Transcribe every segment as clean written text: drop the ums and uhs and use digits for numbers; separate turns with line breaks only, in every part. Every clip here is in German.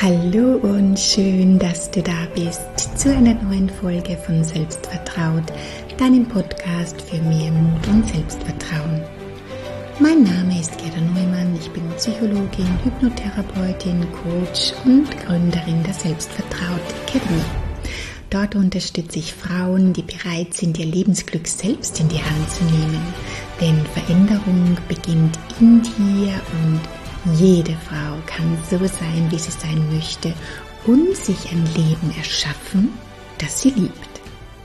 Hallo und schön, dass du da bist zu einer neuen Folge von Selbstvertraut, deinem Podcast für mehr Mut und Selbstvertrauen. Mein Name ist Gerda Neumann, ich bin Psychologin, Hypnotherapeutin, Coach und Gründerin der Selbstvertraut Academy. Dort unterstütze ich Frauen, die bereit sind, ihr Lebensglück selbst in die Hand zu nehmen, denn Veränderung beginnt in dir und jede Frau kann so sein, wie sie sein möchte und sich ein Leben erschaffen, das sie liebt.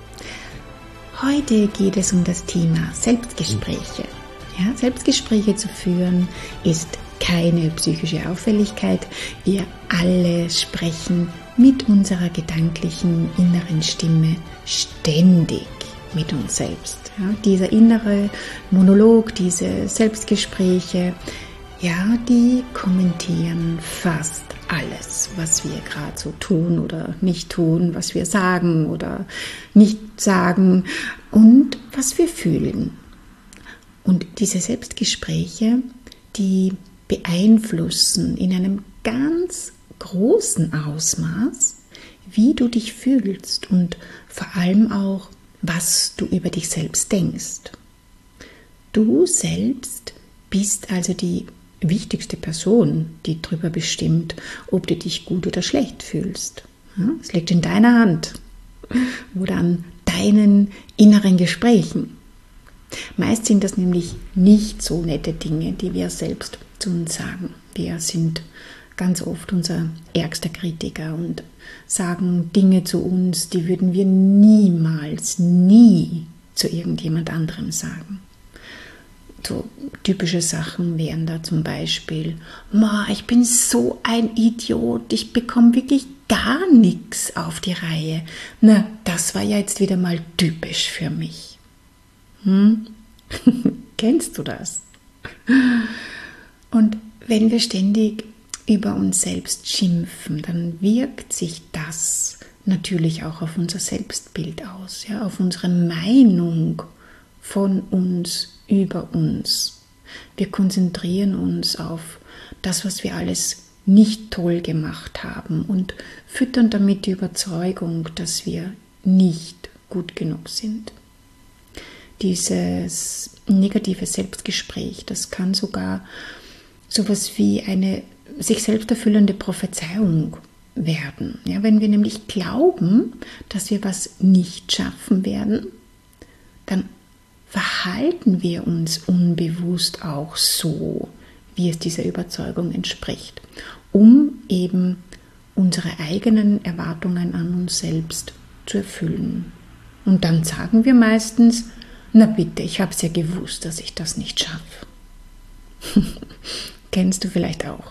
Heute geht es um das Thema Selbstgespräche. Ja, Selbstgespräche zu führen ist keine psychische Auffälligkeit. Wir alle sprechen mit unserer gedanklichen inneren Stimme ständig mit uns selbst. Ja, dieser innere Monolog, diese Selbstgespräche, ja, die kommentieren fast alles, was wir gerade so tun oder nicht tun, was wir sagen oder nicht sagen und was wir fühlen. Und diese Selbstgespräche, die beeinflussen in einem ganz großen Ausmaß, wie du dich fühlst und vor allem auch, was du über dich selbst denkst. Du selbst bist also die wichtigste Person, die darüber bestimmt, ob du dich gut oder schlecht fühlst. Es liegt in deiner Hand oder an deinen inneren Gesprächen. Meist sind das nämlich nicht so nette Dinge, die wir selbst zu uns sagen. Wir sind ganz oft unser ärgster Kritiker und sagen Dinge zu uns, die würden wir niemals, nie zu irgendjemand anderem sagen. So typische Sachen wären da zum Beispiel: ich bin so ein Idiot, ich bekomme wirklich gar nichts auf die Reihe. Na, das war ja jetzt wieder mal typisch für mich. Kennst du das? Und wenn wir ständig über uns selbst schimpfen, dann wirkt sich das natürlich auch auf unser Selbstbild aus, ja, auf unsere Meinung von uns, über uns. Wir konzentrieren uns auf das, was wir alles nicht toll gemacht haben und füttern damit die Überzeugung, dass wir nicht gut genug sind. Dieses negative Selbstgespräch, das kann sogar sowas wie eine sich selbst erfüllende Prophezeiung werden. Ja, wenn wir nämlich glauben, dass wir was nicht schaffen werden, dann verhalten wir uns unbewusst auch so, wie es dieser Überzeugung entspricht, um eben unsere eigenen Erwartungen an uns selbst zu erfüllen. Und dann sagen wir meistens: Na bitte, ich habe es ja gewusst, dass ich das nicht schaffe. Kennst du vielleicht auch.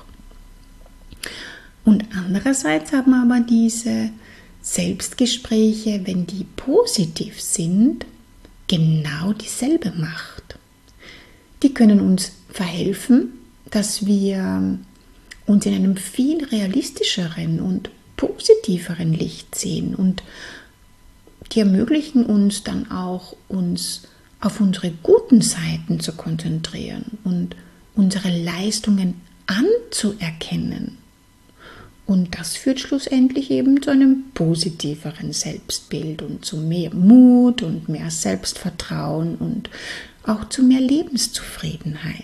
Und andererseits haben aber diese Selbstgespräche, wenn die positiv sind, genau dieselbe Macht. Die können uns verhelfen, dass wir uns in einem viel realistischeren und positiveren Licht sehen, und die ermöglichen uns dann auch, uns auf unsere guten Seiten zu konzentrieren und unsere Leistungen anzuerkennen. Und das führt schlussendlich eben zu einem positiveren Selbstbild und zu mehr Mut und mehr Selbstvertrauen und auch zu mehr Lebenszufriedenheit.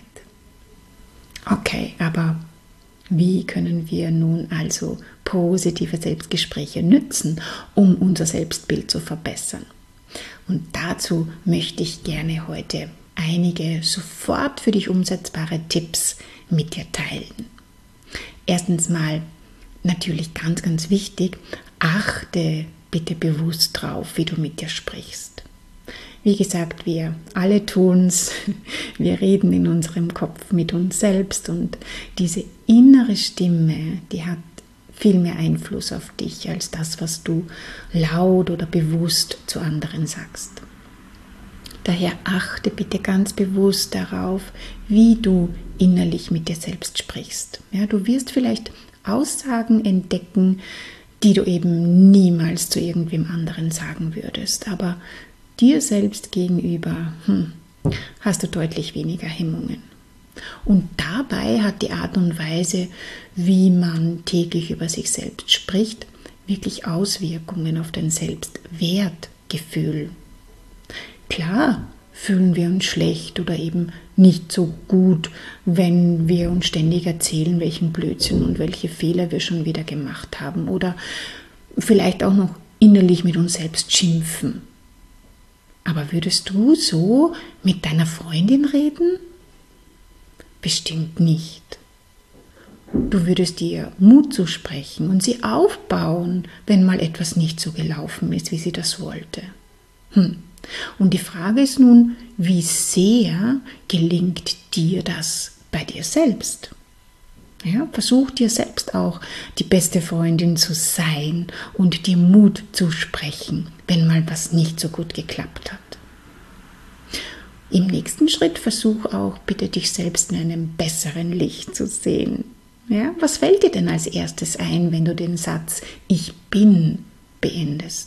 Okay, aber wie können wir nun also positive Selbstgespräche nützen, um unser Selbstbild zu verbessern? Und dazu möchte ich gerne heute einige sofort für dich umsetzbare Tipps mit dir teilen. Erstens mal, natürlich ganz, ganz wichtig, achte bitte bewusst drauf, wie du mit dir sprichst. Wie gesagt, wir alle tun es, wir reden in unserem Kopf mit uns selbst, und diese innere Stimme, die hat viel mehr Einfluss auf dich als das, was du laut oder bewusst zu anderen sagst. Daher achte bitte ganz bewusst darauf, wie du innerlich mit dir selbst sprichst. Ja, du wirst vielleicht Aussagen entdecken, die du eben niemals zu irgendwem anderen sagen würdest, aber dir selbst gegenüber hast du deutlich weniger Hemmungen. Und dabei hat die Art und Weise, wie man täglich über sich selbst spricht, wirklich Auswirkungen auf dein Selbstwertgefühl. Klar fühlen wir uns schlecht oder eben nicht so gut, wenn wir uns ständig erzählen, welchen Blödsinn und welche Fehler wir schon wieder gemacht haben oder vielleicht auch noch innerlich mit uns selbst schimpfen. Aber würdest du so mit deiner Freundin reden? Bestimmt nicht. Du würdest ihr Mut zusprechen und sie aufbauen, wenn mal etwas nicht so gelaufen ist, wie sie das wollte. Und die Frage ist nun, wie sehr gelingt dir das bei dir selbst? Ja, versuch dir selbst auch die beste Freundin zu sein und dir Mut zu sprechen, wenn mal was nicht so gut geklappt hat. Im nächsten Schritt versuch auch bitte dich selbst in einem besseren Licht zu sehen. Ja, was fällt dir denn als erstes ein, wenn du den Satz Ich bin beendest?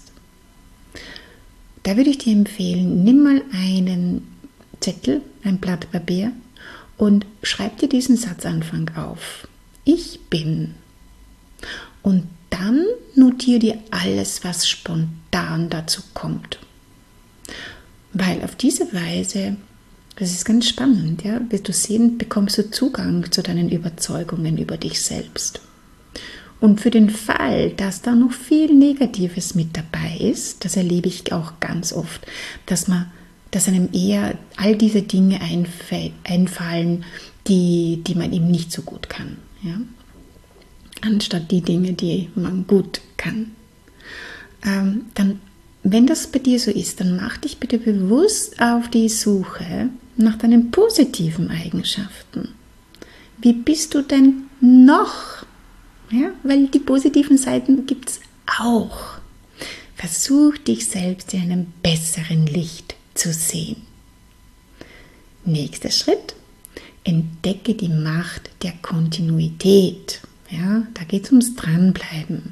Da würde ich dir empfehlen, nimm mal einen Zettel, ein Blatt Papier und schreib dir diesen Satzanfang auf. Ich bin. Und dann notiere dir alles, was spontan dazu kommt. Weil auf diese Weise, das ist ganz spannend, ja, wirst du sehen, bekommst du Zugang zu deinen Überzeugungen über dich selbst. Und für den Fall, dass da noch viel Negatives mit dabei ist, das erlebe ich auch ganz oft, dass einem eher all diese Dinge einfallen, die man eben nicht so gut kann, ja? Anstatt die Dinge, die man gut kann. Dann, wenn das bei dir so ist, dann mach dich bitte bewusst auf die Suche nach deinen positiven Eigenschaften. Wie bist du denn noch? Ja, weil die positiven Seiten gibt es auch. Versuch dich selbst in einem besseren Licht zu sehen. Nächster Schritt, entdecke die Macht der Kontinuität. Ja, da geht es ums Dranbleiben.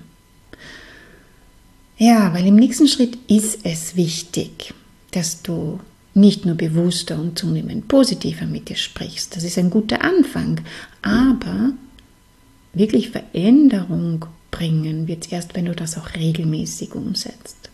Ja, weil im nächsten Schritt ist es wichtig, dass du nicht nur bewusster und zunehmend positiver mit dir sprichst. Das ist ein guter Anfang, aber wirklich Veränderung bringen wird es erst, wenn du das auch regelmäßig umsetzt.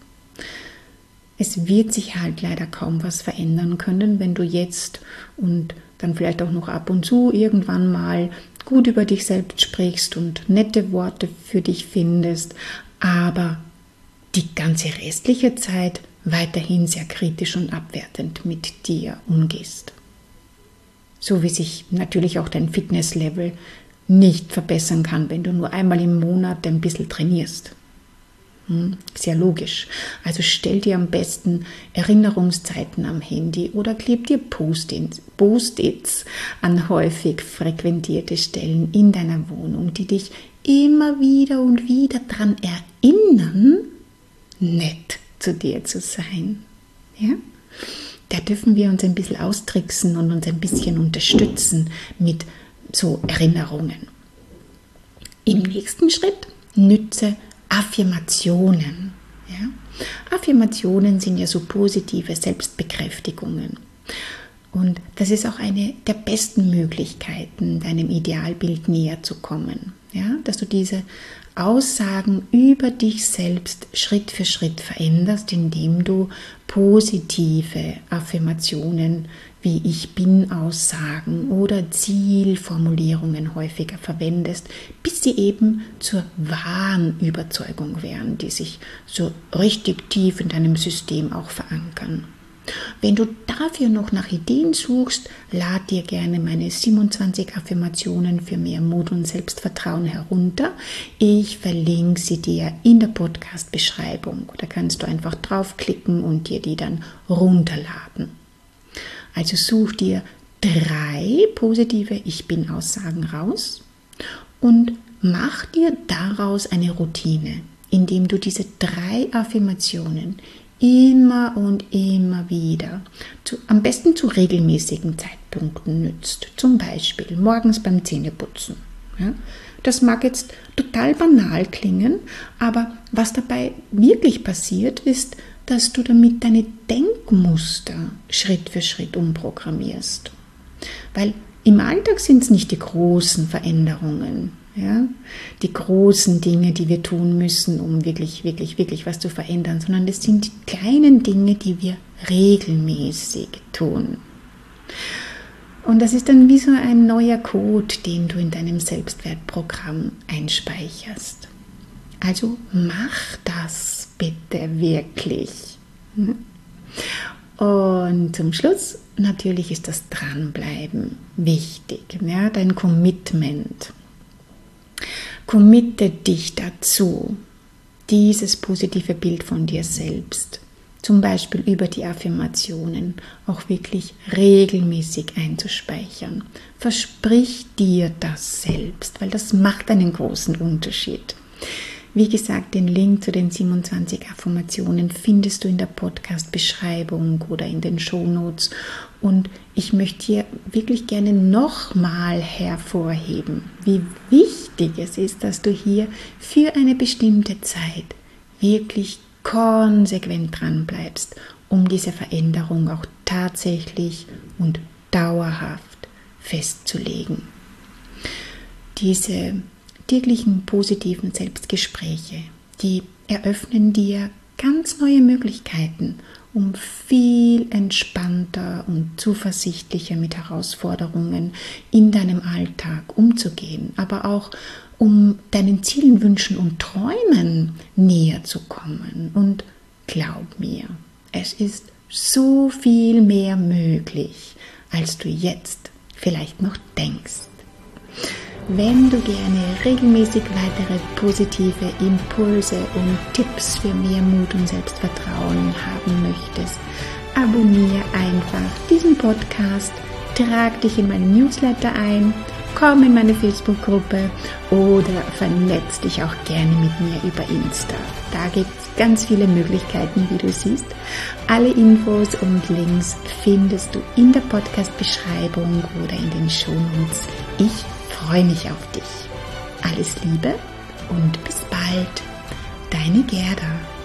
Es wird sich halt leider kaum was verändern können, wenn du jetzt und dann vielleicht auch noch ab und zu irgendwann mal gut über dich selbst sprichst und nette Worte für dich findest, aber die ganze restliche Zeit weiterhin sehr kritisch und abwertend mit dir umgehst. So wie sich natürlich auch dein Fitnesslevel nicht verbessern kann, wenn du nur einmal im Monat ein bisschen trainierst. Sehr logisch. Also stell dir am besten Erinnerungszeiten am Handy oder kleb dir Post-its an häufig frequentierte Stellen in deiner Wohnung, die dich immer wieder und wieder daran erinnern, nett zu dir zu sein. Ja? Da dürfen wir uns ein bisschen austricksen und uns ein bisschen unterstützen mit so Erinnerungen. Im nächsten Schritt nütze Affirmationen. Ja? Affirmationen sind ja so positive Selbstbekräftigungen. Und das ist auch eine der besten Möglichkeiten, deinem Idealbild näher zu kommen. Ja? Dass du diese Aussagen über dich selbst Schritt für Schritt veränderst, indem du positive Affirmationen wie Ich bin Aussagen oder Zielformulierungen häufiger verwendest, bis sie eben zur wahren Überzeugung werden, die sich so richtig tief in deinem System auch verankern. Wenn du dafür noch nach Ideen suchst, lad dir gerne meine 27 Affirmationen für mehr Mut und Selbstvertrauen herunter. Ich verlinke sie dir in der Podcast-Beschreibung. Da kannst du einfach draufklicken und dir die dann runterladen. Also such dir 3 positive Ich-Bin-Aussagen raus und mach dir daraus eine Routine, indem du diese 3 Affirmationen immer und immer wieder, am besten zu regelmäßigen Zeitpunkten nützt. Zum Beispiel morgens beim Zähneputzen. Ja? Das mag jetzt total banal klingen, aber was dabei wirklich passiert, ist, dass du damit deine Denkmuster Schritt für Schritt umprogrammierst. Weil Im Alltag sind es nicht die großen Veränderungen, ja, die großen Dinge, die wir tun müssen, um wirklich, wirklich, wirklich was zu verändern, sondern es sind die kleinen Dinge, die wir regelmäßig tun. Und das ist dann wie so ein neuer Code, den du in deinem Selbstwertprogramm einspeicherst. Also mach das bitte wirklich. Und zum Schluss, natürlich ist das Dranbleiben wichtig, ja, dein Commitment. Committe dich dazu, dieses positive Bild von dir selbst, zum Beispiel über die Affirmationen, auch wirklich regelmäßig einzuspeichern. Versprich dir das selbst, weil das macht einen großen Unterschied. Wie gesagt, den Link zu den 27 Affirmationen findest du in der Podcast-Beschreibung oder in den Shownotes. Und ich möchte hier wirklich gerne nochmal hervorheben, wie wichtig es ist, dass du hier für eine bestimmte Zeit wirklich konsequent dran bleibst, um diese Veränderung auch tatsächlich und dauerhaft festzulegen. Diese täglichen positiven Selbstgespräche, die eröffnen dir ganz neue Möglichkeiten, um viel entspannter und zuversichtlicher mit Herausforderungen in deinem Alltag umzugehen, aber auch um deinen Zielen, Wünschen und Träumen näher zu kommen. Und glaub mir, es ist so viel mehr möglich, als du jetzt vielleicht noch denkst. Wenn du gerne regelmäßig weitere positive Impulse und Tipps für mehr Mut und Selbstvertrauen haben möchtest, abonniere einfach diesen Podcast, trag dich in meinen Newsletter ein, komm in meine Facebook-Gruppe oder vernetz dich auch gerne mit mir über Insta. Da gibt es ganz viele Möglichkeiten, wie du siehst. Alle Infos und Links findest du in der Podcast-Beschreibung oder in den Shownotes. Ich freue mich auf dich. Alles Liebe und bis bald. Deine Gerda.